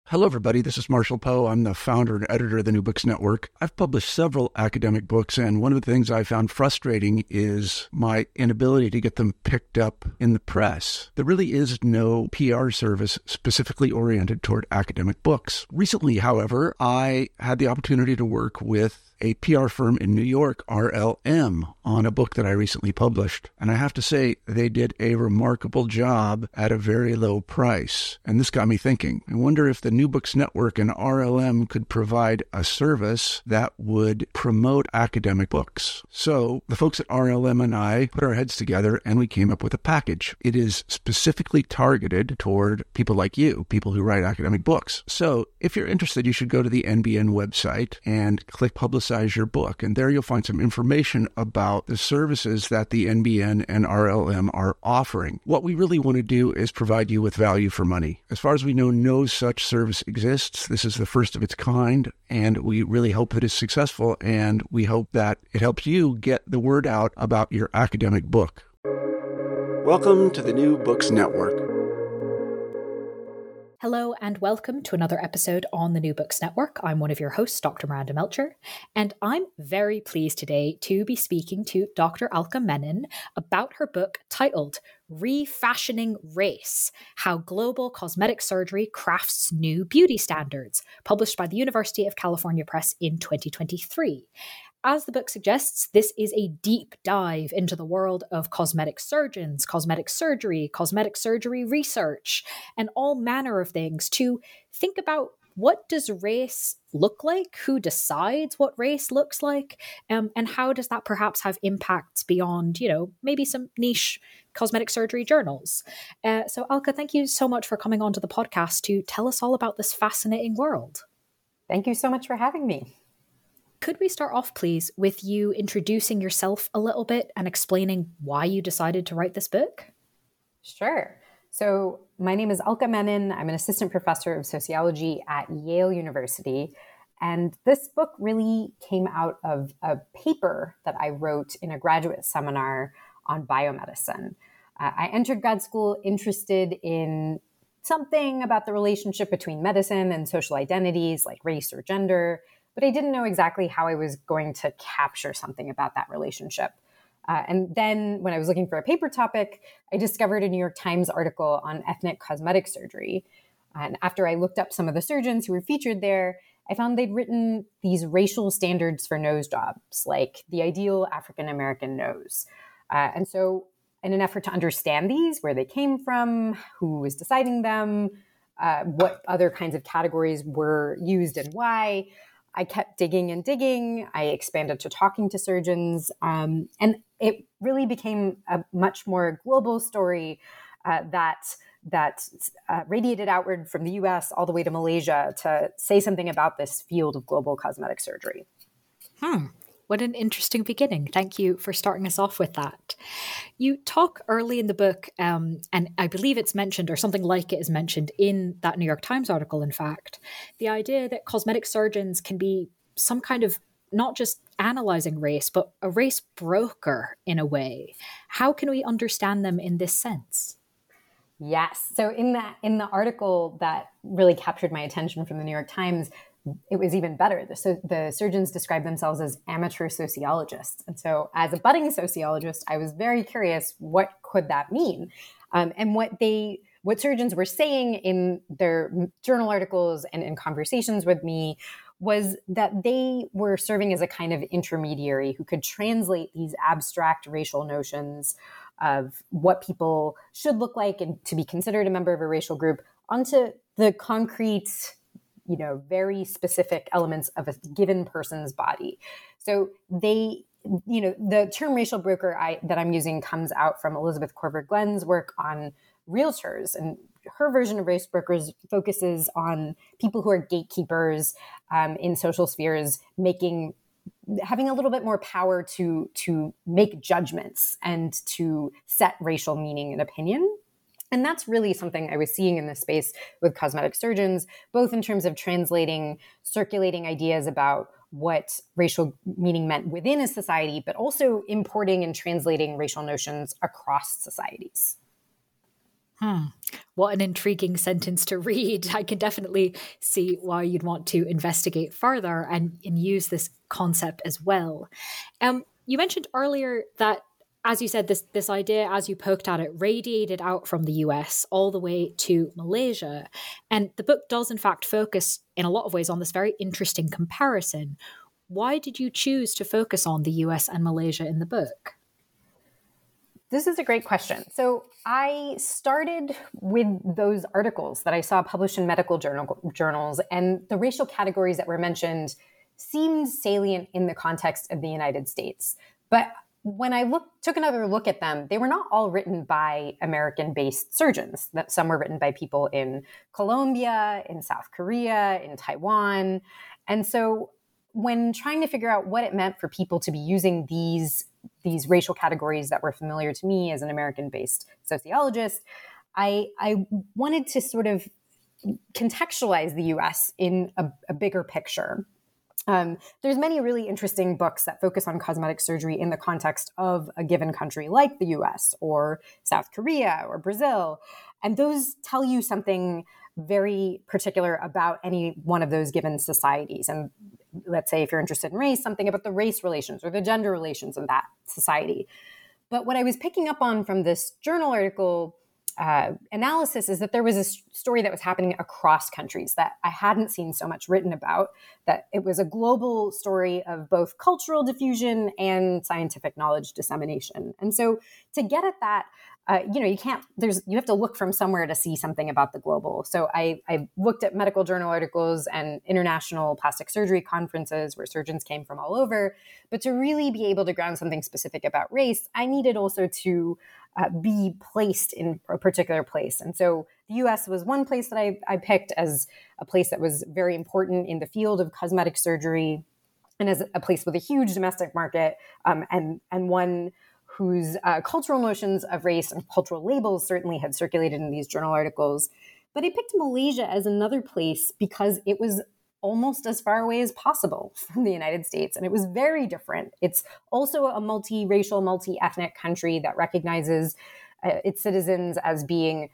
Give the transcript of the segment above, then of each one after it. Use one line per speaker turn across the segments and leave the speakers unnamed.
Hello, everybody. This is Marshall Poe. I'm the founder and editor of the New Books Network. I've published several academic books, and one of the things I found frustrating is my inability to get them picked up in the press. There really is no PR service specifically oriented toward academic books. Recently, however, I had the opportunity to work with a PR firm in New York, RLM, on a book that I recently published. And I have to say, they did a remarkable job at a very low price. And this got me thinking. I wonder if the New Books Network and RLM could provide a service that would promote academic books. So the folks at RLM and I put our heads together and we came up with a package. It is specifically targeted toward people like you, people who write academic books. So if you're interested, you should go to the NBN website and click Publicize Your Book. And there you'll find some information about the services that the NBN and RLM are offering. What we really want to do is provide you with value for money. As far as we know, no such service exists. This is the first of its kind, and we really hope that it's successful, and we hope that it helps you get the word out about your academic book. Welcome to the New Books Network.
Hello and welcome to another episode on the New Books Network. I'm one of your hosts, Dr. Miranda Melcher, and I'm very pleased today to be speaking to Dr. Alka Menon about her book titled Refashioning Race: How Global Cosmetic Surgery Crafts New Beauty Standards, published by the University of California Press in 2023. As the book suggests, this is a deep dive into the world of cosmetic surgeons, cosmetic surgery research, and all manner of things to think about what does race look like, who decides what race looks like, and how does that perhaps have impacts beyond, maybe some niche cosmetic surgery journals. So Alka, thank you so much for coming onto the podcast to tell us all about this fascinating world.
Thank you so much for having me.
Could we start off, please, with you introducing yourself a little bit and explaining why you decided to write this book?
Sure. So my name is Alka Menon. I'm an assistant professor of sociology at Yale University. And this book really came out of a paper that I wrote in a graduate seminar on biomedicine. I entered grad school interested in something about the relationship between medicine and social identities like race or gender, but I didn't know exactly how I was going to capture something about that relationship. And then when I was looking for a paper topic, I discovered a New York Times article on ethnic cosmetic surgery. And after I looked up some of the surgeons who were featured there, I found they'd written these racial standards for nose jobs, like the ideal African-American nose. And so in an effort to understand these, where they came from, who was deciding them, what other kinds of categories were used and why, I kept digging and digging. I expanded to talking to surgeons, and it really became a much more global story that radiated outward from the U.S. all the way to Malaysia to say something about this field of global cosmetic surgery.
What an interesting beginning. Thank you for starting us off with that. You talk early in the book, and I believe it's mentioned, or something like it is mentioned in that New York Times article, in fact, the idea that cosmetic surgeons can be some kind of not just analyzing race, but a race broker in a way. How can we understand them in this sense?
Yes. So in the article that really captured my attention from the New York Times, it was even better. The surgeons described themselves as amateur sociologists. And so as a budding sociologist, I was very curious, what could that mean? And what surgeons were saying in their journal articles and in conversations with me was that they were serving as a kind of intermediary who could translate these abstract racial notions of what people should look like and to be considered a member of a racial group onto the concrete, very specific elements of a given person's body. So the term racial broker that I'm using comes out from Elizabeth Korver-Glenn's work on realtors, and her version of race brokers focuses on people who are gatekeepers in social spheres, having a little bit more power to make judgments and to set racial meaning and opinion. And that's really something I was seeing in this space with cosmetic surgeons, both in terms of circulating ideas about what racial meaning meant within a society, but also importing and translating racial notions across societies.
What an intriguing sentence to read. I can definitely see why you'd want to investigate further and use this concept as well. You mentioned earlier that, as you said, this idea, as you poked at it, radiated out from the US all the way to Malaysia. And the book does, in fact, focus in a lot of ways on this very interesting comparison. Why did you choose to focus on the US and Malaysia in the book?
This is a great question. So I started with those articles that I saw published in medical journals, and the racial categories that were mentioned seemed salient in the context of the United States. But when I took another look at them, they were not all written by American-based surgeons. That some were written by people in Colombia, in South Korea, in Taiwan. And so when trying to figure out what it meant for people to be using these racial categories that were familiar to me as an American-based sociologist, I wanted to sort of contextualize the US in a bigger picture. There's many really interesting books that focus on cosmetic surgery in the context of a given country like the US or South Korea or Brazil. And those tell you something very particular about any one of those given societies. And let's say if you're interested in race, something about the race relations or the gender relations in that society. But what I was picking up on from this journal article analysis is that there was a story that was happening across countries that I hadn't seen so much written about, that it was a global story of both cultural diffusion and scientific knowledge dissemination. And so to get at that, you have to look from somewhere to see something about the global. So I looked at medical journal articles and international plastic surgery conferences where surgeons came from all over. But to really be able to ground something specific about race, I needed also to be placed in a particular place. And so the US was one place that I picked as a place that was very important in the field of cosmetic surgery and as a place with a huge domestic market, and one whose cultural notions of race and cultural labels certainly had circulated in these journal articles. But I picked Malaysia as another place because it was almost as far away as possible from the United States. And it was very different. It's also a multiracial, multi-ethnic country that recognizes its citizens as being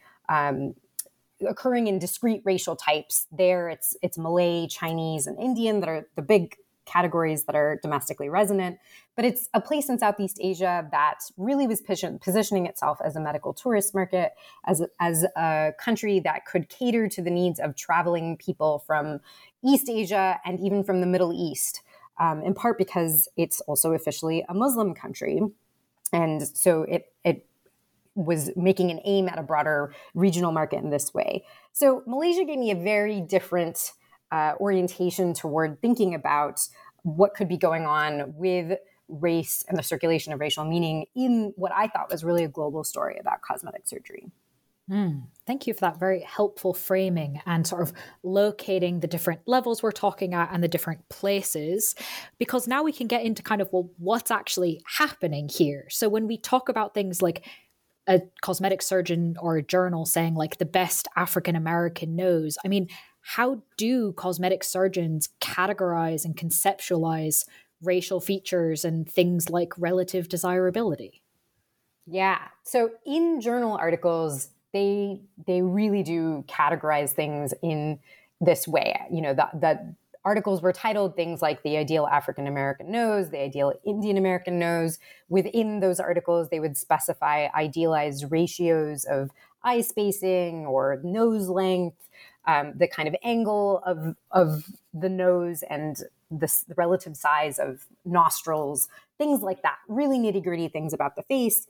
occurring in discrete racial types. There, it's Malay, Chinese, and Indian that are the big categories that are domestically resonant. But it's a place in Southeast Asia that really was positioning itself as a medical tourist market, as a country that could cater to the needs of traveling people from East Asia and even from the Middle East, in part because it's also officially a Muslim country. And so it was making an aim at a broader regional market in this way. So Malaysia gave me a very different orientation toward thinking about what could be going on with race and the circulation of racial meaning in what I thought was really a global story about cosmetic surgery.
Thank you for that very helpful framing and sort of locating the different levels we're talking at and the different places, because now we can get into kind of, well, what's actually happening here. So when we talk about things like a cosmetic surgeon or a journal saying like the best African-American nose, I mean, how do cosmetic surgeons categorize and conceptualize racial features and things like relative desirability?
Yeah. So in journal articles, they really do categorize things in this way. You know, the articles were titled things like the ideal African-American nose, the ideal Indian-American nose. Within those articles, they would specify idealized ratios of eye spacing or nose length, the kind of angle of the nose and the relative size of nostrils, things like that, really nitty-gritty things about the face.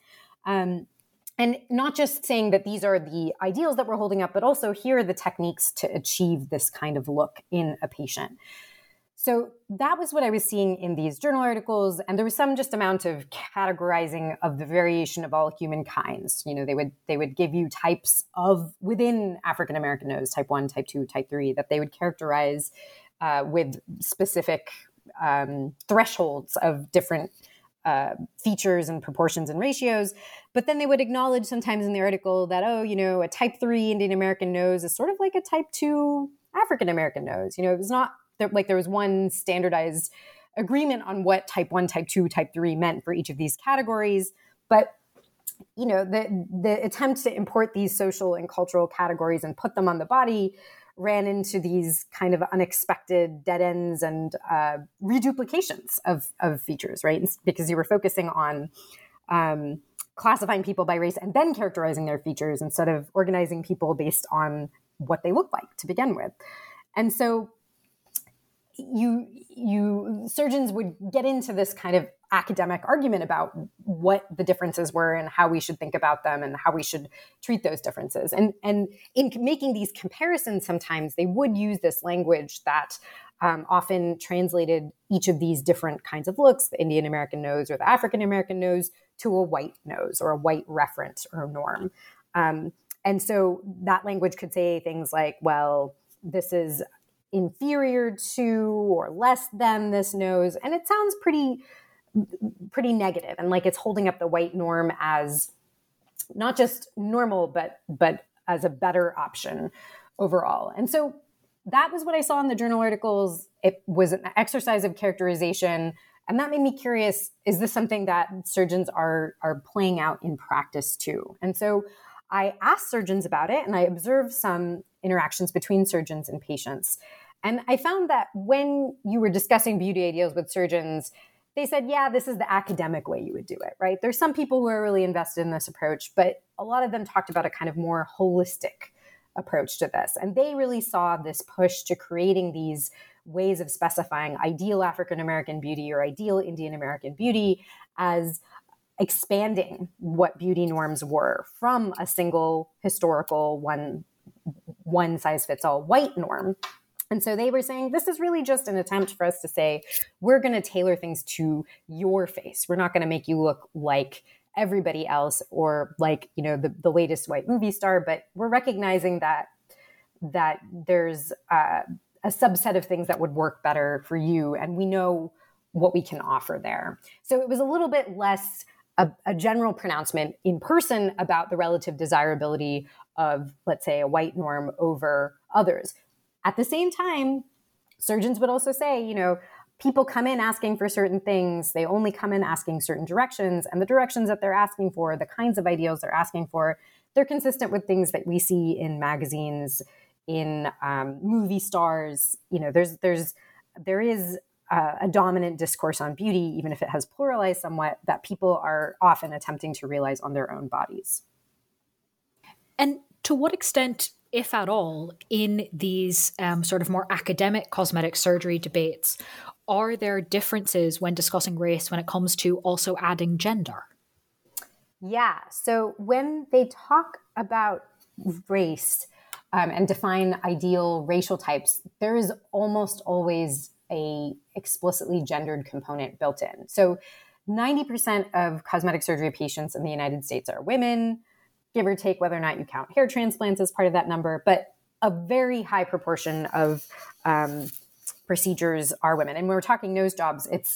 And not just saying that these are the ideals that we're holding up, but also here are the techniques to achieve this kind of look in a patient. So that was what I was seeing in these journal articles. And there was some just amount of categorizing of the variation of all human kinds. You know, they would give you types of within African-American nose, type 1, type 2, type 3, that they would characterize with specific thresholds of different features and proportions and ratios. But then they would acknowledge sometimes in the article that, a type 3 Indian American nose is sort of like a type 2 African American nose. You know, it was not like there was one standardized agreement on what type 1, type 2, type 3 meant for each of these categories. But the attempt to import these social and cultural categories and put them on the body ran into these kind of unexpected dead ends and reduplications of features, right? Because you were focusing on classifying people by race and then characterizing their features instead of organizing people based on what they look like to begin with. And so surgeons would get into this kind of academic argument about what the differences were and how we should think about them and how we should treat those differences. And in making these comparisons, sometimes they would use this language that often translated each of these different kinds of looks, the Indian American nose or the African American nose, to a white nose or a white reference or norm. And so that language could say things like, well, this is inferior to or less than this nose. And it sounds pretty negative and like it's holding up the white norm as not just normal, but as a better option overall. And so that was what I saw in the journal articles. It was an exercise of characterization. And that made me curious, is this something that surgeons are playing out in practice too? And so I asked surgeons about it, and I observed some interactions between surgeons and patients. And I found that when you were discussing beauty ideals with surgeons, they said, yeah, this is the academic way you would do it, right? There's some people who are really invested in this approach, but a lot of them talked about a kind of more holistic approach to this. And they really saw this push to creating these ways of specifying ideal African-American beauty or ideal Indian American beauty as expanding what beauty norms were from a single historical one size fits all white norm. And so they were saying, this is really just an attempt for us to say, we're going to tailor things to your face. We're not going to make you look like everybody else or like, the latest white movie star, but we're recognizing that there's a subset of things that would work better for you. And we know what we can offer there. So it was a little bit less a general pronouncement in person about the relative desirability of, let's say, a white norm over others. At the same time, surgeons would also say, people come in asking for certain things. They only come in asking certain directions. And the directions that they're asking for, the kinds of ideals they're asking for, they're consistent with things that we see in magazines, in movie stars. There is a dominant discourse on beauty, even if it has pluralized somewhat, that people are often attempting to realize on their own bodies.
And to what extent, if at all, in these sort of more academic cosmetic surgery debates, are there differences when discussing race when it comes to also adding gender?
Yeah. So when they talk about race and define ideal racial types, there is almost always a explicitly gendered component built in. So 90% of cosmetic surgery patients in the United States are women, give or take whether or not you count hair transplants as part of that number, but a very high proportion of procedures are women. And when we're talking nose jobs, it's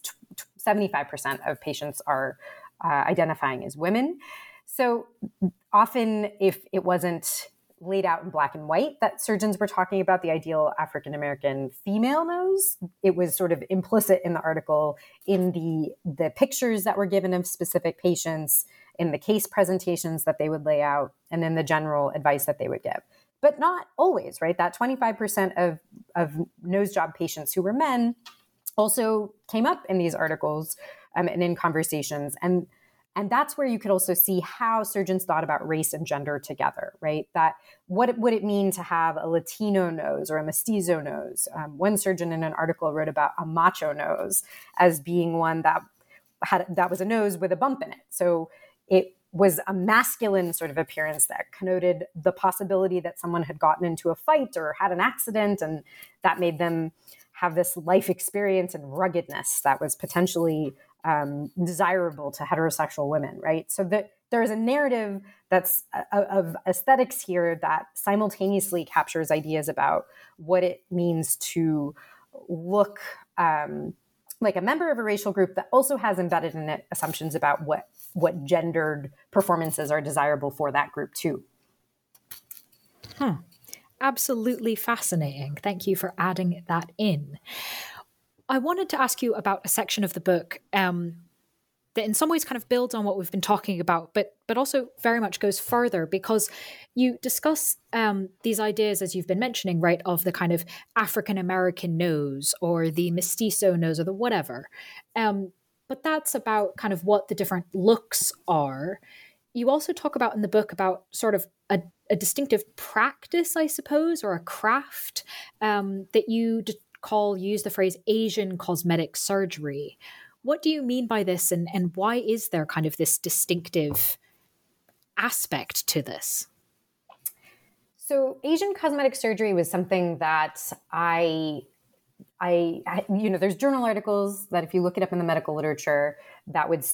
75% of patients are identifying as women. So often, if it wasn't laid out in black and white that surgeons were talking about the ideal African-American female nose, it was sort of implicit in the article in the pictures that were given of specific patients, in the case presentations that they would lay out, and then the general advice that they would give. But not always, right? That 25% of nose job patients who were men also came up in these articles and in conversations. And that's where you could also see how surgeons thought about race and gender together, right? That what would it mean to have a Latino nose or a mestizo nose? One surgeon in an article wrote about a macho nose as being one that was a nose with a bump in it. So it was a masculine sort of appearance that connoted the possibility that someone had gotten into a fight or had an accident, and that made them have this life experience and ruggedness that was potentially desirable to heterosexual women, right? So that there is a narrative that's of aesthetics here that simultaneously captures ideas about what it means to look like a member of a racial group that also has embedded in it assumptions about what gendered performances are desirable for that group too.
Absolutely fascinating. Thank you for adding that in. I wanted to ask you about a section of the book that in some ways kind of builds on what we've been talking about, but also very much goes further, because you discuss these ideas, as you've been mentioning, right, of the kind of African American nose or the mestizo nose or the whatever. But that's about kind of what the different looks are. You also talk about in the book about sort of a distinctive practice, I suppose, or a craft that you use the phrase Asian cosmetic surgery. What do you mean by this, and why is there kind of this distinctive aspect to this?
So Asian cosmetic surgery was something that I there's journal articles that if you look it up in the medical literature, that would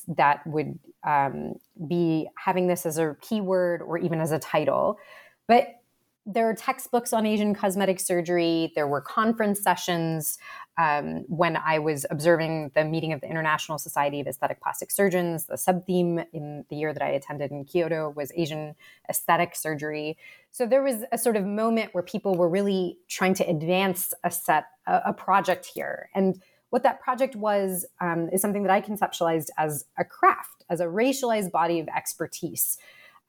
be having this as a keyword or even as a title. But there are textbooks on Asian cosmetic surgery. There were conference sessions when I was observing the meeting of the International Society of Aesthetic Plastic Surgeons. The sub-theme in the year that I attended in Kyoto was Asian aesthetic surgery. So there was a sort of moment where people were really trying to advance a project here. And what that project was is something that I conceptualized as a craft, as a racialized body of expertise.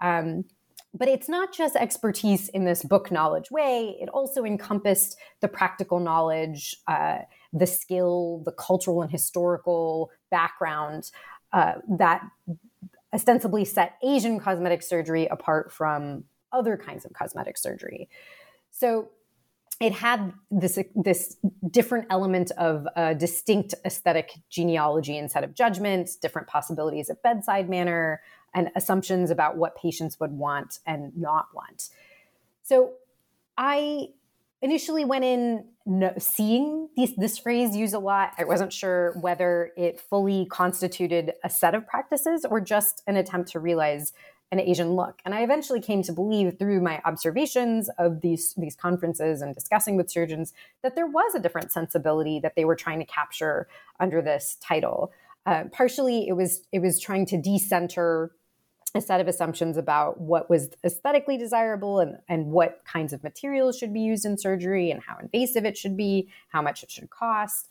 But it's not just expertise in this book knowledge way. It also encompassed the practical knowledge, the skill, the cultural and historical background that ostensibly set Asian cosmetic surgery apart from other kinds of cosmetic surgery. So it had this different element of a distinct aesthetic genealogy and set of judgments, different possibilities of bedside manner, and assumptions about what patients would want and not want. So I initially went in seeing this phrase used a lot. I wasn't sure whether it fully constituted a set of practices or just an attempt to realize an Asian look. And I eventually came to believe through my observations of these conferences and discussing with surgeons that there was a different sensibility that they were trying to capture under this title. Partially, it was trying to decenter a set of assumptions about what was aesthetically desirable and what kinds of materials should be used in surgery and how invasive it should be, how much it should cost.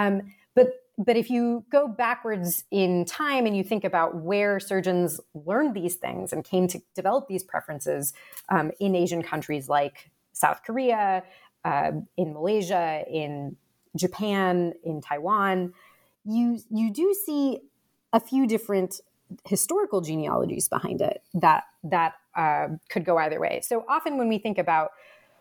But if you go backwards in time and you think about where surgeons learned these things and came to develop these preferences in Asian countries like South Korea, in Malaysia, in Japan, in Taiwan, you do see a few different historical genealogies behind it that could go either way. So often when we think about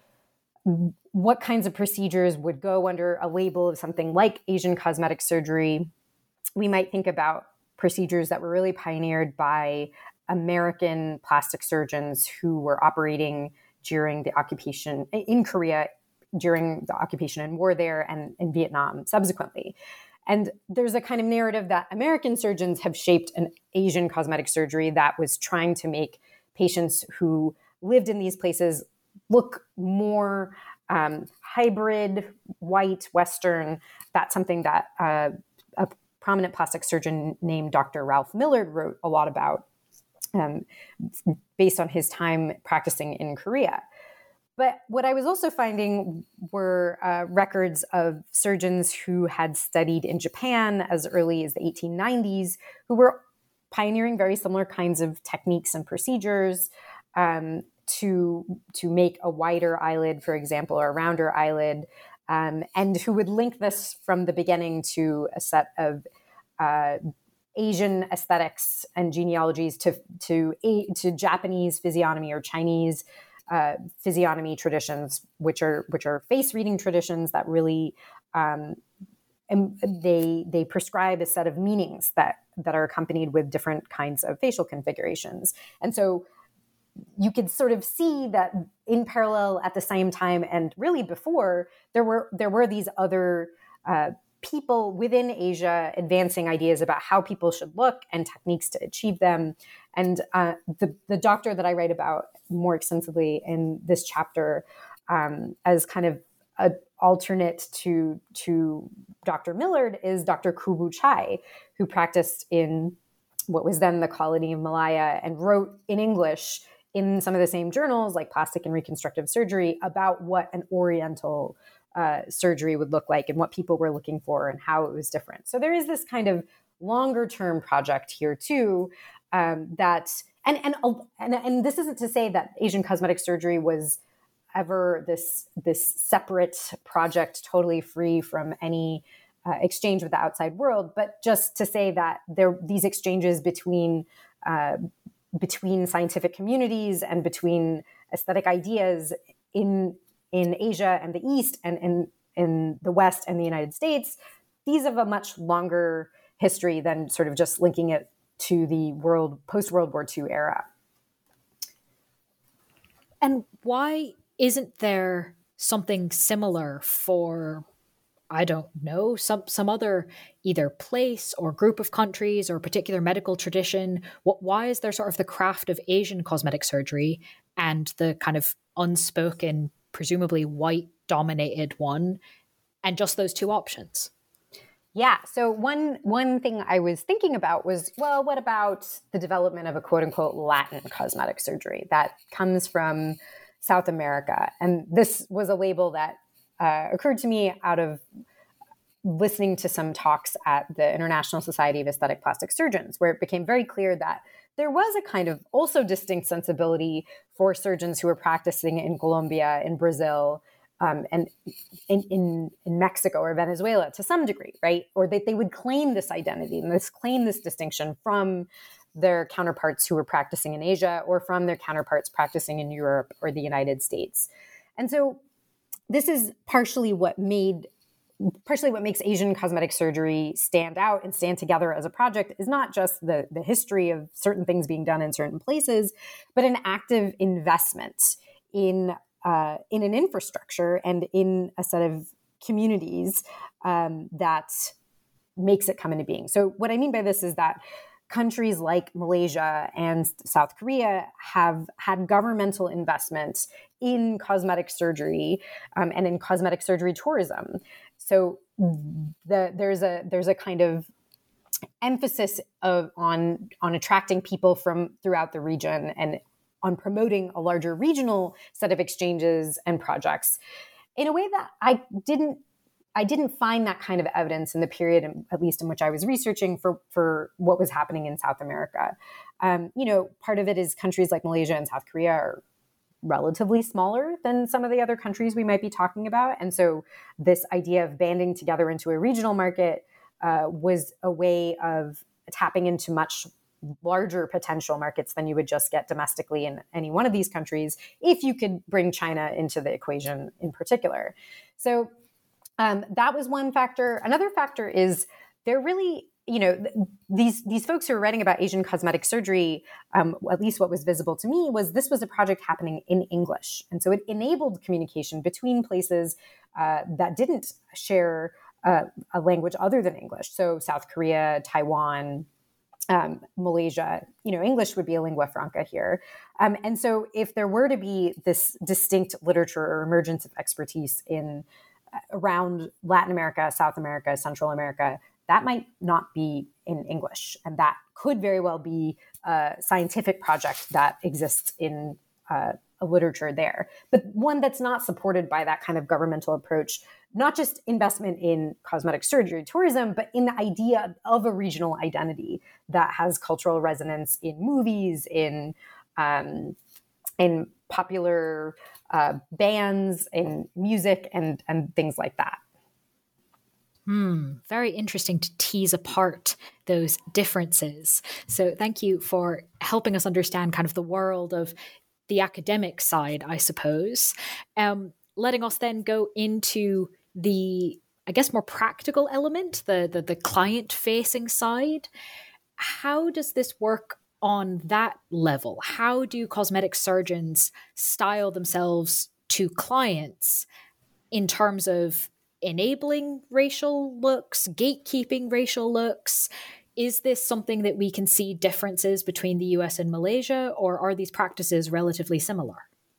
what kinds of procedures would go under a label of something like Asian cosmetic surgery, we might think about procedures that were really pioneered by American plastic surgeons who were operating during the occupation in Korea, during the occupation and war there, and in Vietnam subsequently. And there's a kind of narrative that American surgeons have shaped an Asian cosmetic surgery that was trying to make patients who lived in these places look more hybrid, white, Western. That's something that a prominent plastic surgeon named Dr. Ralph Millard wrote a lot about based on his time practicing in Korea. But what I was also finding were records of surgeons who had studied in Japan as early as the 1890s, who were pioneering very similar kinds of techniques and procedures to make a wider eyelid, for example, or a rounder eyelid, and who would link this from the beginning to a set of Asian aesthetics and genealogies to Japanese physiognomy or Chinese physiognomy traditions, which are face reading traditions that really they prescribe a set of meanings that are accompanied with different kinds of facial configurations. And so you could sort of see that in parallel at the same time, and really before, there were these other people within Asia advancing ideas about how people should look and techniques to achieve them. And the doctor that I write about more extensively in this chapter as kind of an alternate to Dr. Millard is Dr. Kubu Chai, who practiced in what was then the colony of Malaya and wrote in English in some of the same journals like Plastic and Reconstructive Surgery about what an Oriental surgery would look like and what people were looking for and how it was different. So there is this kind of longer term project here too. And this isn't to say that Asian cosmetic surgery was ever this separate project, totally free from any exchange with the outside world, but just to say that these exchanges between scientific communities and between aesthetic ideas in Asia and the East and in the West and the United States, these have a much longer history than sort of just linking it to the post-World War II era.
And why isn't there something similar for, I don't know, some other either place or group of countries or particular medical tradition? Why is there sort of the craft of Asian cosmetic surgery and the kind of unspoken, presumably white-dominated one, and just those two options?
Yeah. So one thing I was thinking about was, well, what about the development of a quote unquote Latin cosmetic surgery that comes from South America? And this was a label that occurred to me out of listening to some talks at the International Society of Aesthetic Plastic Surgeons, where it became very clear that there was a kind of also distinct sensibility for surgeons who were practicing in Colombia, in Brazil, and in Mexico or Venezuela to some degree, right? Or they would claim this identity and claim this distinction from their counterparts who were practicing in Asia or from their counterparts practicing in Europe or the United States. And so this is partially what makes Asian cosmetic surgery stand out and stand together as a project is not just the history of certain things being done in certain places, but an active investment in an infrastructure and in a set of communities that makes it come into being. So what I mean by this is that countries like Malaysia and South Korea have had governmental investments in cosmetic surgery and in cosmetic surgery tourism. So there's a kind of emphasis on attracting people from throughout the region and on promoting a larger regional set of exchanges and projects in a way that I didn't find that kind of evidence in the period, at least in which I was researching for what was happening in South America. Part of it is countries like Malaysia and South Korea are relatively smaller than some of the other countries we might be talking about. And so this idea of banding together into a regional market was a way of tapping into much larger potential markets than you would just get domestically in any one of these countries if you could bring China into the equation in particular. So that was one factor. Another factor is they're really, these folks who are writing about Asian cosmetic surgery, at least what was visible to me was this was a project happening in English. And so it enabled communication between places that didn't share a language other than English. So South Korea, Taiwan, Malaysia, English would be a lingua franca here. And so if there were to be this distinct literature or emergence of expertise around Latin America, South America, Central America, that might not be in English. And that could very well be a scientific project that exists in a literature there, but one that's not supported by that kind of governmental approach, not just investment in cosmetic surgery tourism, but in the idea of a regional identity that has cultural resonance in movies, in popular bands, in music, and things like that.
Very interesting to tease apart those differences. So thank you for helping us understand kind of the world of the academic side, I suppose. Letting us then go into the, I guess, more practical element, the client-facing side. How does this work on that level? How do cosmetic surgeons style themselves to clients in terms of enabling racial looks, gatekeeping racial looks? Is this something that we can see differences between the US and Malaysia, or are these practices relatively similar?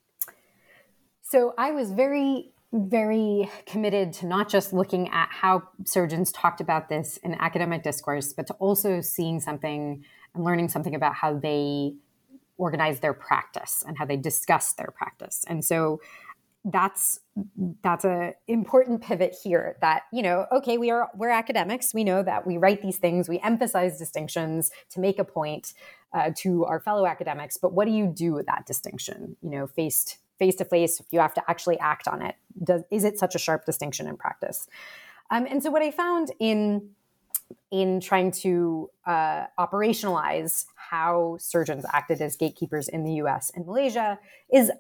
So I was very, very committed to not just looking at how surgeons talked about this in academic discourse, but to also seeing something and learning something about how they organize their practice and how they discuss their practice. And so that's a important pivot here that, okay, we're academics. We know that we write these things, we emphasize distinctions to make a point to our fellow academics, but what do you do with that distinction, face to face, if you have to actually act on it? Is it such a sharp distinction in practice? And so what I found in trying to operationalize how surgeons acted as gatekeepers in the US and Malaysia is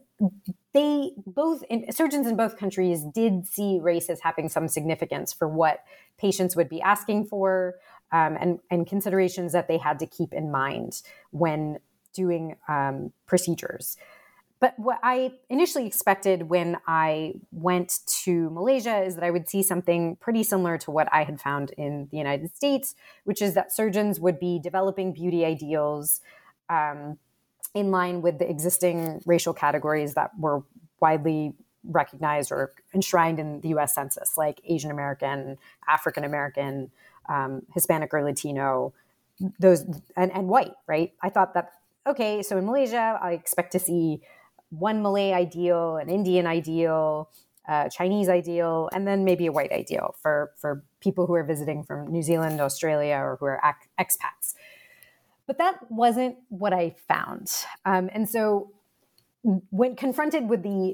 surgeons in both countries did see race as having some significance for what patients would be asking for, and considerations that they had to keep in mind when doing procedures. But what I initially expected when I went to Malaysia is that I would see something pretty similar to what I had found in the United States, which is that surgeons would be developing beauty ideals in line with the existing racial categories that were widely recognized or enshrined in the US Census, like Asian American, African American, Hispanic or Latino, those and white, right? I thought that, okay, so in Malaysia, I expect to see one Malay ideal, an Indian ideal, Chinese ideal, and then maybe a white ideal for people who are visiting from New Zealand, Australia, or who are expats. But that wasn't what I found. And so when confronted with the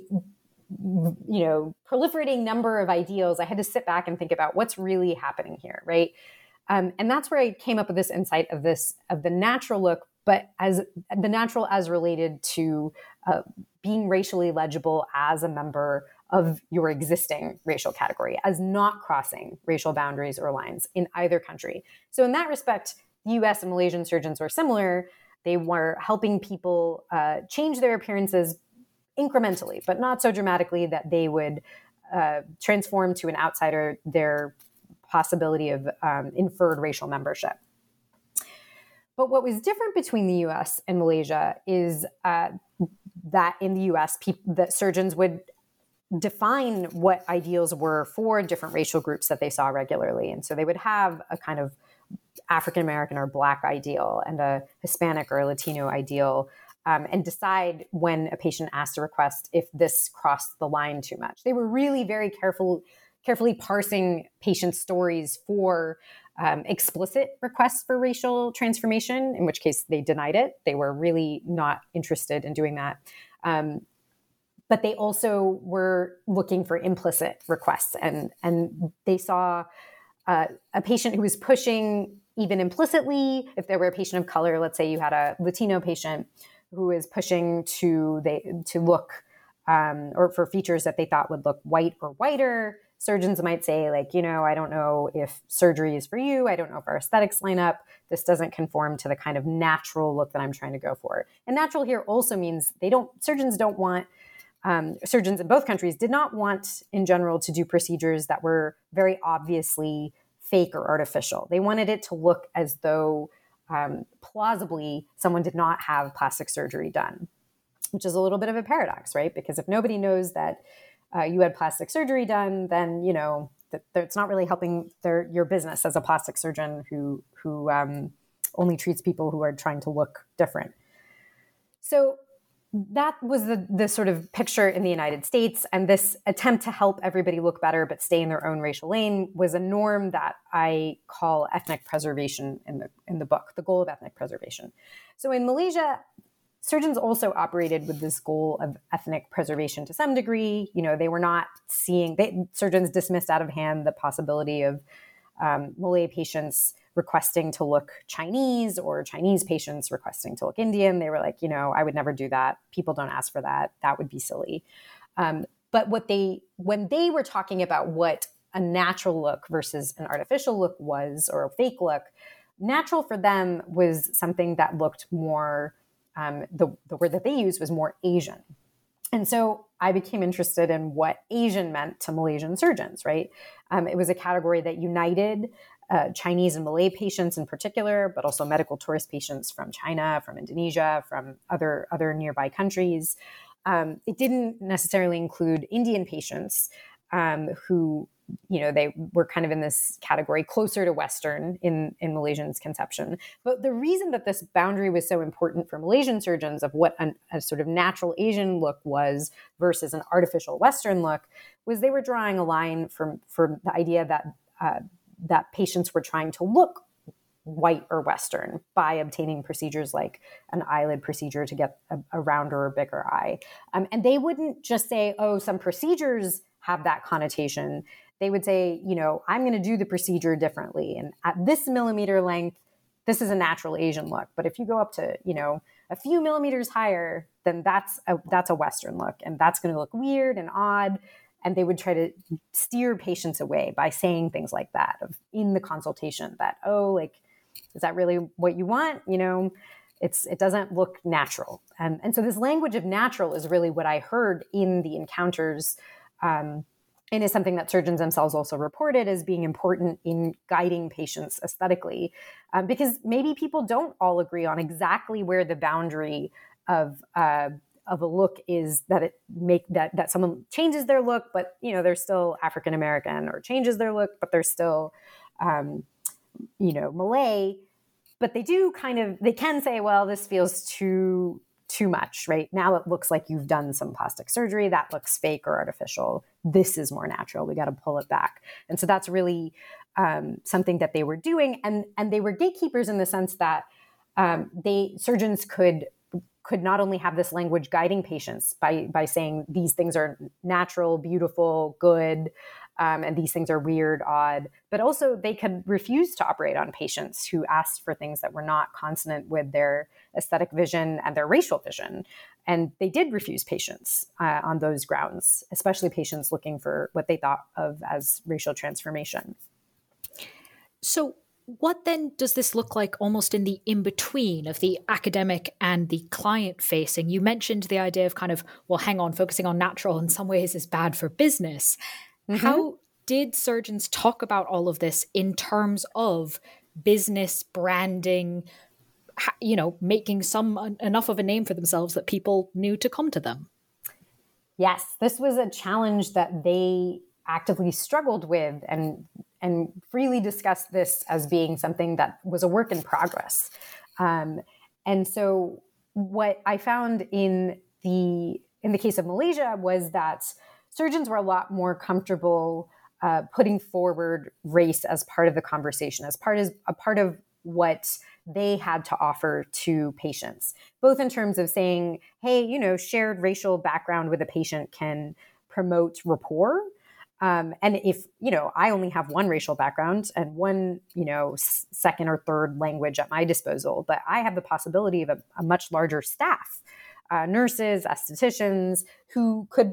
proliferating number of ideals, I had to sit back and think about what's really happening here, right? And that's where I came up with this insight of the natural look, but as the natural as related to being racially legible as a member of your existing racial category, as not crossing racial boundaries or lines in either country. So in that respect, the US and Malaysian surgeons were similar. They were helping people change their appearances incrementally, but not so dramatically that they would transform to an outsider their possibility of inferred racial membership. But what was different between the US and Malaysia is that in the US, that surgeons would define what ideals were for different racial groups that they saw regularly. And so they would have a kind of African American or Black ideal and a Hispanic or a Latino ideal, and decide when a patient asked a request if this crossed the line too much. They were really very carefully parsing patient stories for explicit requests for racial transformation, in which case they denied it. They were really not interested in doing that. But they also were looking for implicit requests, and they saw a patient who was pushing even implicitly. If there were a patient of color, let's say you had a Latino patient who is pushing to look or for features that they thought would look white or whiter, surgeons might say, like, I don't know if surgery is for you. I don't know if our aesthetics line up. This doesn't conform to the kind of natural look that I'm trying to go for. And natural here also means surgeons in both countries did not want, in general, to do procedures that were very obviously fake or artificial. They wanted it to look as though plausibly someone did not have plastic surgery done, which is a little bit of a paradox, right? Because if nobody knows that you had plastic surgery done, then it's not really helping your business as a plastic surgeon who only treats people who are trying to look different. So that was the sort of picture in the United States, and this attempt to help everybody look better but stay in their own racial lane was a norm that I call ethnic preservation in the book, the goal of ethnic preservation. So in Malaysia, surgeons also operated with this goal of ethnic preservation to some degree. They were not surgeons dismissed out of hand the possibility of Malay patients requesting to look Chinese or Chinese patients requesting to look Indian. They were like, I would never do that. People don't ask for that. That would be silly. But when they were talking about what a natural look versus an artificial look was, or a fake look, natural for them was something that looked more, the word that they used was more Asian. And so I became interested in what Asian meant to Malaysian surgeons, right? It was a category that united Chinese and Malay patients in particular, but also medical tourist patients from China, from Indonesia, from other nearby countries. It didn't necessarily include Indian patients, who, they were kind of in this category closer to Western in Malaysians' conception. But the reason that this boundary was so important for Malaysian surgeons of what a sort of natural Asian look was versus an artificial Western look was they were drawing a line from the idea that patients were trying to look white or Western by obtaining procedures like an eyelid procedure to get a rounder or bigger eye. And they wouldn't just say, oh, some procedures have that connotation. They would say, I'm going to do the procedure differently. And at this millimeter length, this is a natural Asian look. But if you go up to, a few millimeters higher, then that's a Western look. And that's going to look weird and odd. And they would try to steer patients away by saying things like that in the consultation that, is that really what you want? It doesn't look natural. And so this language of natural is really what I heard in the encounters, and is something that surgeons themselves also reported as being important in guiding patients aesthetically, because maybe people don't all agree on exactly where the boundary of a look is, that someone changes their look, but they're still African American, or changes their look, but they're still Malay. But they can say, well, this feels too much, right? Now it looks like you've done some plastic surgery. That looks fake or artificial. This is more natural. We got to pull it back. And so that's really something that they were doing. And they were gatekeepers in the sense that surgeons could not only have this language guiding patients by saying these things are natural, beautiful, good, and these things are weird, odd, but also they could refuse to operate on patients who asked for things that were not consonant with their aesthetic vision and their racial vision. And they did refuse patients on those grounds, especially patients looking for what they thought of as racial transformation.
So what then does this look like almost in the in-between of the academic and the client-facing? You mentioned the idea of kind of, well, hang on, focusing on natural in some ways is bad for business. Mm-hmm. How did surgeons talk about all of this in terms of business, branding, making enough of a name for themselves that people knew to come to them?
Yes, this was a challenge that they actively struggled with and freely discussed this as being something that was a work in progress. And so what I found in the case of Malaysia was that surgeons were a lot more comfortable putting forward race as part of the conversation, as a part of what they had to offer to patients, both in terms of saying, hey, shared racial background with a patient can promote rapport. And if, I only have one racial background and one, second or third language at my disposal, but I have the possibility of a much larger staff, nurses, estheticians, who could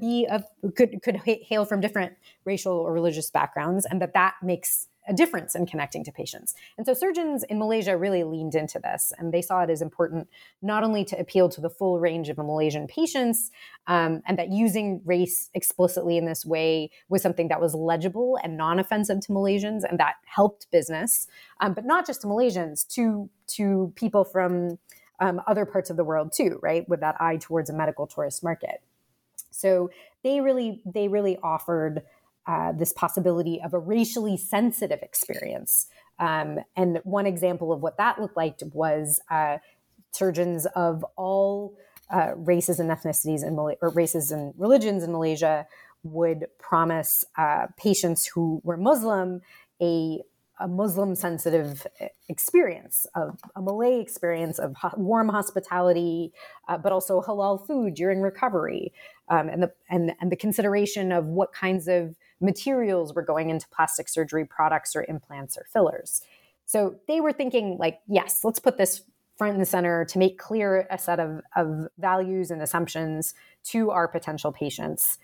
hail from different racial or religious backgrounds, and that makes a difference in connecting to patients. And so surgeons in Malaysia really leaned into this, and they saw it as important not only to appeal to the full range of Malaysian patients, and that using race explicitly in this way was something that was legible and non-offensive to Malaysians, and that helped business, but not just to Malaysians, to people from other parts of the world too, right? With that eye towards a medical tourist market. So they really offered this possibility of a racially sensitive experience. And one example of what that looked like was surgeons of all races and ethnicities or races and religions in Malaysia would promise patients who were Muslim a Muslim-sensitive experience, of a Malay experience of warm hospitality, but also halal food during recovery, and the consideration of what kinds of materials were going into plastic surgery products or implants or fillers. So they were thinking, yes, let's put this front and center to make clear a set of values and assumptions to our potential patients.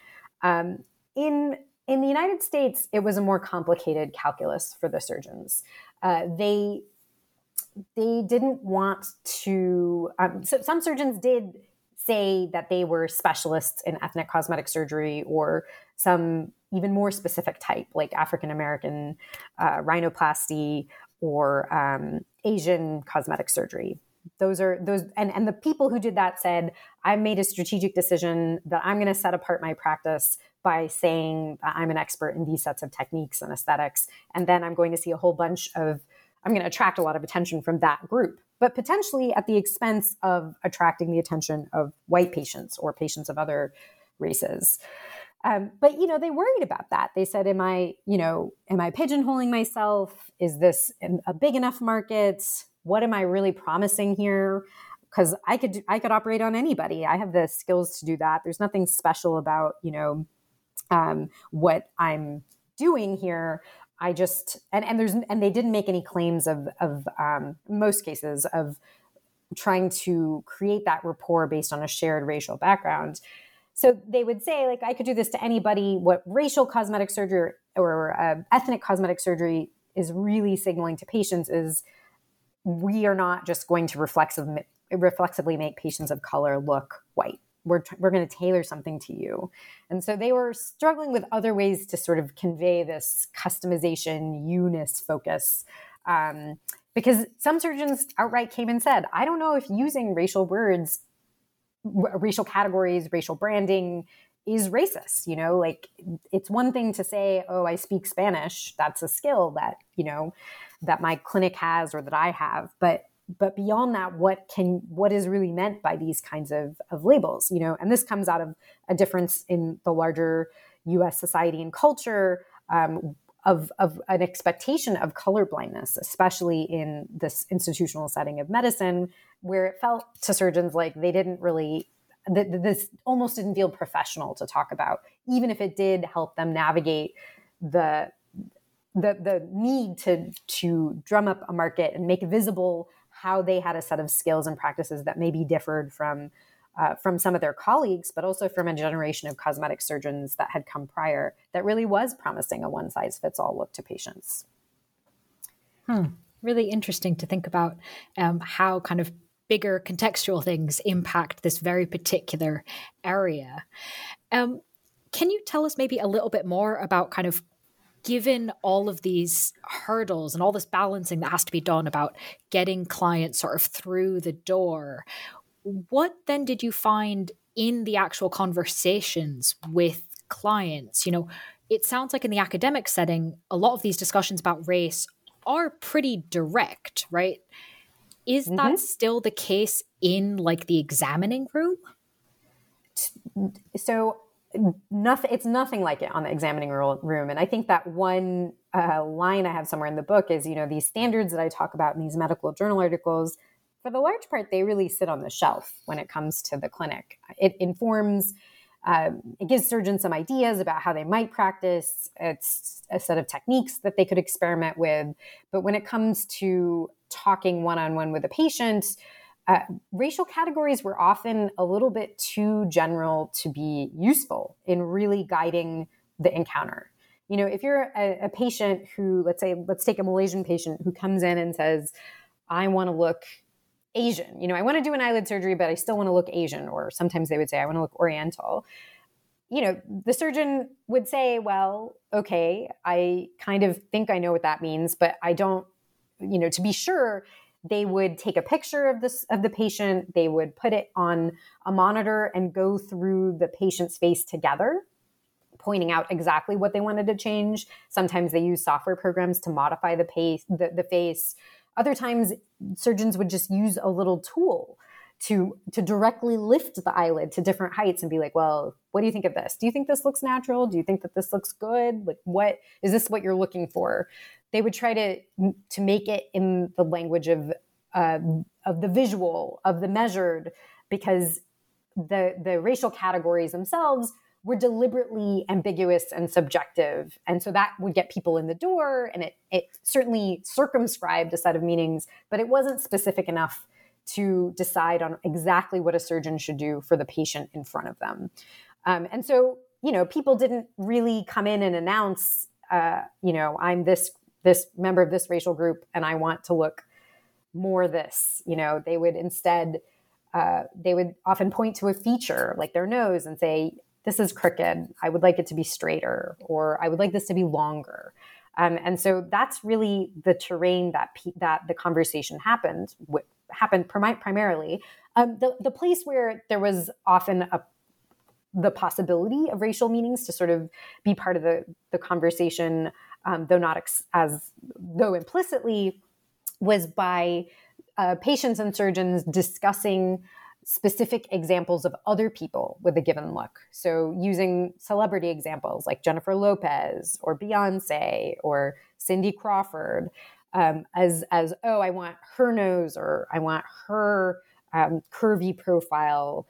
In the United States, it was a more complicated calculus for the surgeons. They didn't want to. So some surgeons did say that they were specialists in ethnic cosmetic surgery or some even more specific type, like African American rhinoplasty or Asian cosmetic surgery. and the people who did that said, I made a strategic decision that I'm going to set apart my practice by saying that I'm an expert in these sets of techniques and aesthetics. And then I'm going to see I'm going to attract a lot of attention from that group, but potentially at the expense of attracting the attention of white patients or patients of other races. But, they worried about that. They said, am I pigeonholing myself? Is this a big enough market? What am I really promising here? Because I could operate on anybody. I have the skills to do that. There's nothing special about, what I'm doing here. I just, and they didn't make any claims of most cases of trying to create that rapport based on a shared racial background. So they would say, like, I could do this to anybody. What racial cosmetic surgery or ethnic cosmetic surgery is really signaling to patients is we are not just going to reflexively make patients of color look white. We're going to tailor something to you. And so they were struggling with other ways to sort of convey this customization, you-ness focus. Because some surgeons outright came and said, I don't know if using racial words, racial categories, racial branding is racist. Like, it's one thing to say, oh, I speak Spanish. That's a skill that, that my clinic has or that I have. But beyond that, what is really meant by these kinds of labels, and this comes out of a difference in the larger US society and culture, of an expectation of colorblindness, especially in this institutional setting of medicine, where it felt to surgeons like they didn't really, this almost didn't feel professional to talk about, even if it did help them navigate the need to drum up a market and make visible how they had a set of skills and practices that maybe differed from some of their colleagues, but also from a generation of cosmetic surgeons that had come prior that really was promising a one-size-fits-all look to patients.
Really interesting to think about how kind of bigger contextual things impact this very particular area. Can you tell us maybe a little bit more about kind of, given all of these hurdles and all this balancing that has to be done about getting clients sort of through the door, what then did you find in the actual conversations with clients? It sounds like in the academic setting, a lot of these discussions about race are pretty direct, right? Is that still the case in like the examining room?
So it's nothing like it on the examining room. And I think that one line I have somewhere in the book is, these standards that I talk about in these medical journal articles, for the large part, they really sit on the shelf when it comes to the clinic. It informs, it gives surgeons some ideas about how they might practice. It's a set of techniques that they could experiment with. But when it comes to talking one-on-one with a patient, racial categories were often a little bit too general to be useful in really guiding the encounter. If you're a patient who, let's take a Malaysian patient who comes in and says, I want to look Asian. I want to do an eyelid surgery, but I still want to look Asian. Or sometimes they would say, I want to look Oriental. The surgeon would say, well, okay, I kind of think I know what that means, but I don't, to be sure, they would take a picture of the patient. They would put it on a monitor and go through the patient's face together, pointing out exactly what they wanted to change. Sometimes they use software programs to modify the face. Other times, surgeons would just use a little tool to directly lift the eyelid to different heights and be like, well, what do you think of this? Do you think this looks natural? Do you think that this looks good? Like, what is this what you're looking for? They would try to make it in the language of the visual, of the measured, because the racial categories themselves were deliberately ambiguous and subjective. And so that would get people in the door, and it certainly circumscribed a set of meanings, but it wasn't specific enough to decide on exactly what a surgeon should do for the patient in front of them. And so, people didn't really come in and announce, I'm this member of this racial group and I want to look more this. They would instead, they would often point to a feature like their nose and say, this is crooked. I would like it to be straighter, or I would like this to be longer. And so that's really the terrain that the conversation happened happened primarily. The place where there was often the possibility of racial meanings to sort of be part of the conversation, though implicitly, was by patients and surgeons discussing specific examples of other people with a given look. So using celebrity examples like Jennifer Lopez or Beyonce or Cindy Crawford as I want her nose, or I want her curvy profile.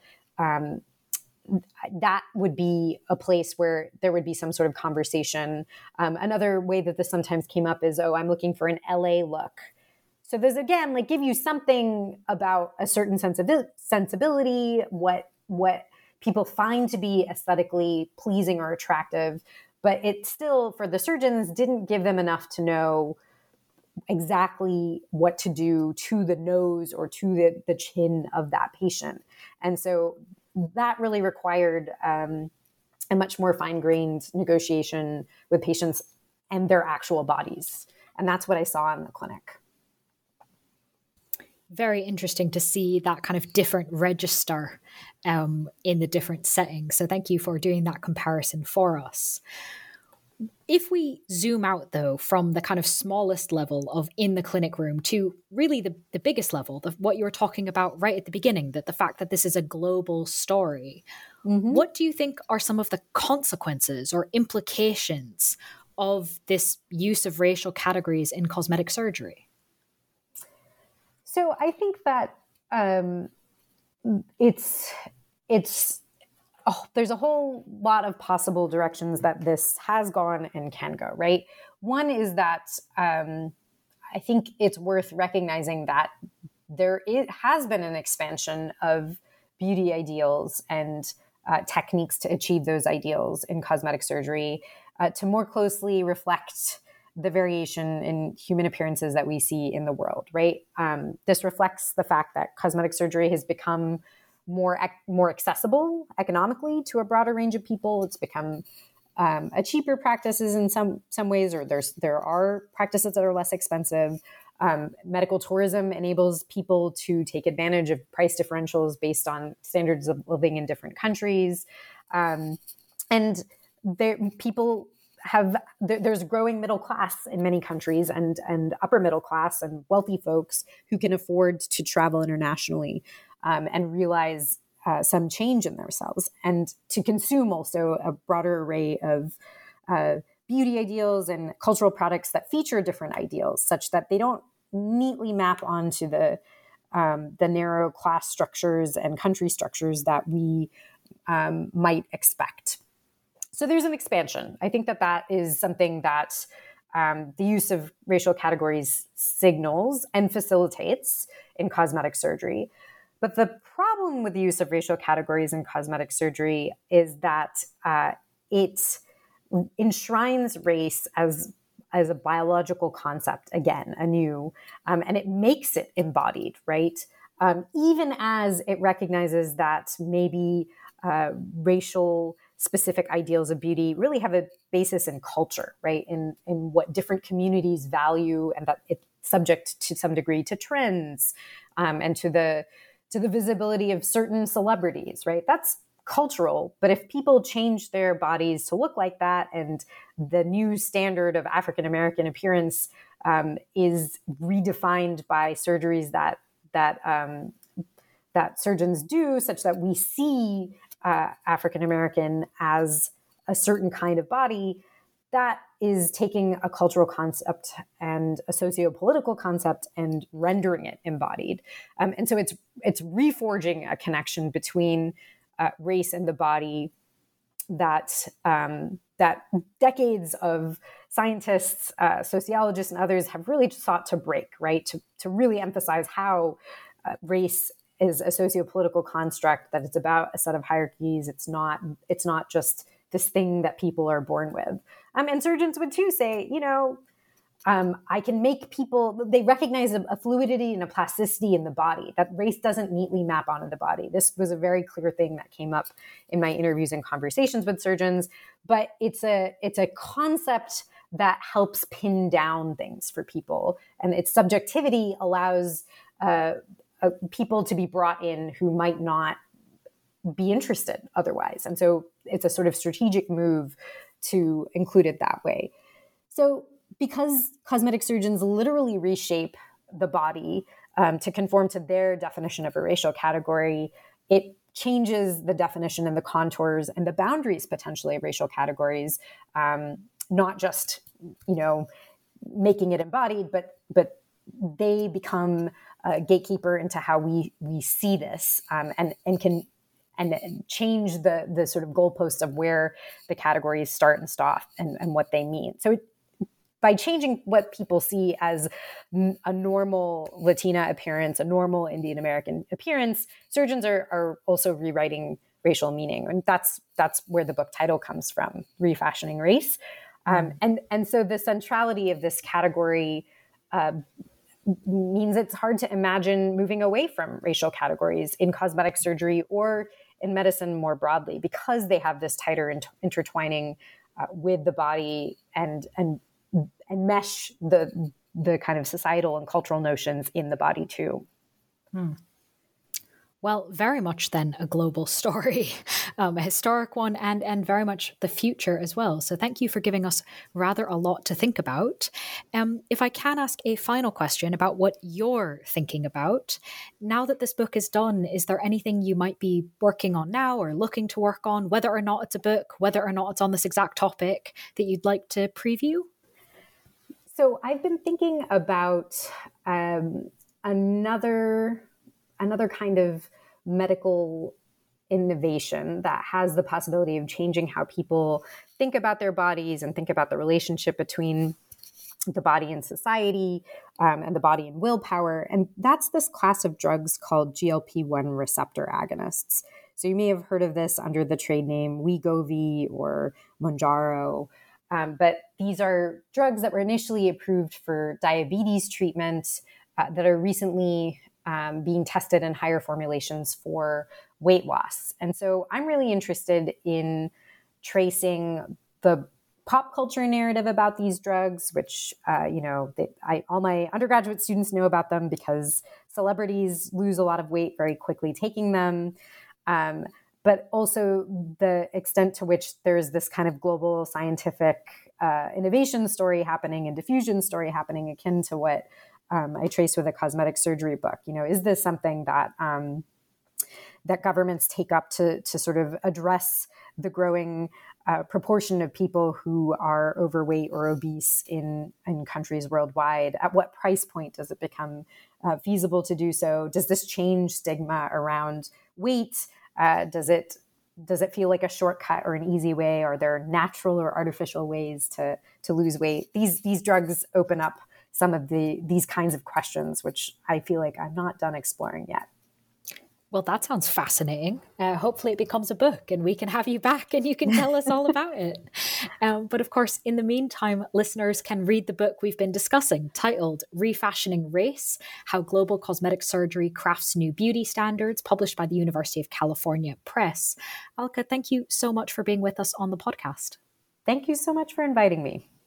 That would be a place where there would be some sort of conversation. Another way that this sometimes came up is, I'm looking for an LA look. So there's, again, like, give you something about a certain sensibility, what people find to be aesthetically pleasing or attractive, but it still, for the surgeons, didn't give them enough to know exactly what to do to the nose or to the chin of that patient. And so that really required a much more fine-grained negotiation with patients and their actual bodies. And that's what I saw in the clinic.
Very interesting to see that kind of different register in the different settings. So thank you for doing that comparison for us. If we zoom out, though, from the kind of smallest level of in the clinic room to really the biggest level, what you were talking about right at the beginning, that the fact that this is a global story, what do you think are some of the consequences or implications of this use of racial categories in cosmetic surgery?
So I think that there's a whole lot of possible directions that this has gone and can go, right? One is that I think it's worth recognizing that it has been an expansion of beauty ideals and techniques to achieve those ideals in cosmetic surgery to more closely reflect the variation in human appearances that we see in the world, right? This reflects the fact that cosmetic surgery has become more accessible economically to a broader range of people. It's become a cheaper practices in some ways, or there are practices that are less expensive. Medical tourism enables people to take advantage of price differentials based on standards of living in different countries, and there's growing middle class in many countries, and upper middle class and wealthy folks who can afford to travel internationally and realize some change in themselves, and to consume also a broader array of beauty ideals and cultural products that feature different ideals, such that they don't neatly map onto the narrow class structures and country structures that we might expect. So there's an expansion. I think that is something that the use of racial categories signals and facilitates in cosmetic surgery. But the problem with the use of racial categories in cosmetic surgery is that it enshrines race as a biological concept, again, anew, and it makes it embodied, right? Even as it recognizes that maybe racial specific ideals of beauty really have a basis in culture, right? In what different communities value, and that it's subject to some degree to trends and to the visibility of certain celebrities, right? That's cultural. But if people change their bodies to look like that, and the new standard of African-American appearance is redefined by surgeries that surgeons do, such that we see African-American as a certain kind of body, that is taking a cultural concept and a socio-political concept and rendering it embodied. And so it's reforging a connection between race and the body that decades of scientists, sociologists, and others have really sought to break, right? To really emphasize how race is a socio-political construct, that it's about a set of hierarchies. It's not just this thing that people are born with. And surgeons would too say, I can make people, they recognize a fluidity and a plasticity in the body, that race doesn't neatly map onto the body. This was a very clear thing that came up in my interviews and conversations with surgeons, but it's a concept that helps pin down things for people. And its subjectivity allows people to be brought in who might not be interested otherwise. And so it's a sort of strategic move to include it that way. So because cosmetic surgeons literally reshape the body to conform to their definition of a racial category, it changes the definition and the contours and the boundaries potentially of racial categories, not just, making it embodied, but they become a gatekeeper into how we see this, and can change the sort of goalposts of where the categories start and stop and what they mean. So by changing what people see as a normal Latina appearance, a normal Indian American appearance, surgeons are also rewriting racial meaning. And that's where the book title comes from, Refashioning Race. And so the centrality of this category means it's hard to imagine moving away from racial categories in cosmetic surgery or in medicine more broadly, because they have this tighter intertwining with the body and mesh the kind of societal and cultural notions in the body too.
Well, very much then a global story, a historic one, and very much the future as well. So thank you for giving us rather a lot to think about. If I can ask a final question about what you're thinking about, now that this book is done, is there anything you might be working on now or looking to work on, whether or not it's a book, whether or not it's on this exact topic that you'd like to preview?
So I've been thinking about another kind of medical innovation that has the possibility of changing how people think about their bodies and think about the relationship between the body and society, and the body and willpower. And that's this class of drugs called GLP-1 receptor agonists. So you may have heard of this under the trade name Wegovy or Mounjaro. But these are drugs that were initially approved for diabetes treatment that are recently being tested in higher formulations for weight loss. And so I'm really interested in tracing the pop culture narrative about these drugs, which, all my undergraduate students know about them because celebrities lose a lot of weight very quickly taking them. But also the extent to which there's this kind of global scientific innovation story happening and diffusion story happening akin to what I trace with a cosmetic surgery book. Is this something that that governments take up to sort of address the growing proportion of people who are overweight or obese in countries worldwide? At what price point does it become feasible to do so? Does this change stigma around weight? Does it feel like a shortcut or an easy way? Are there natural or artificial ways to lose weight? These drugs open up some of these kinds of questions, which I feel like I'm not done exploring yet.
Well, that sounds fascinating. Hopefully it becomes a book and we can have you back and you can tell us all about it. But of course, in the meantime, listeners can read the book we've been discussing, titled Refashioning Race, How Global Cosmetic Surgery Crafts New Beauty Standards, published by the University of California Press. Alka, thank you so much for being with us on the podcast.
Thank you so much for inviting me.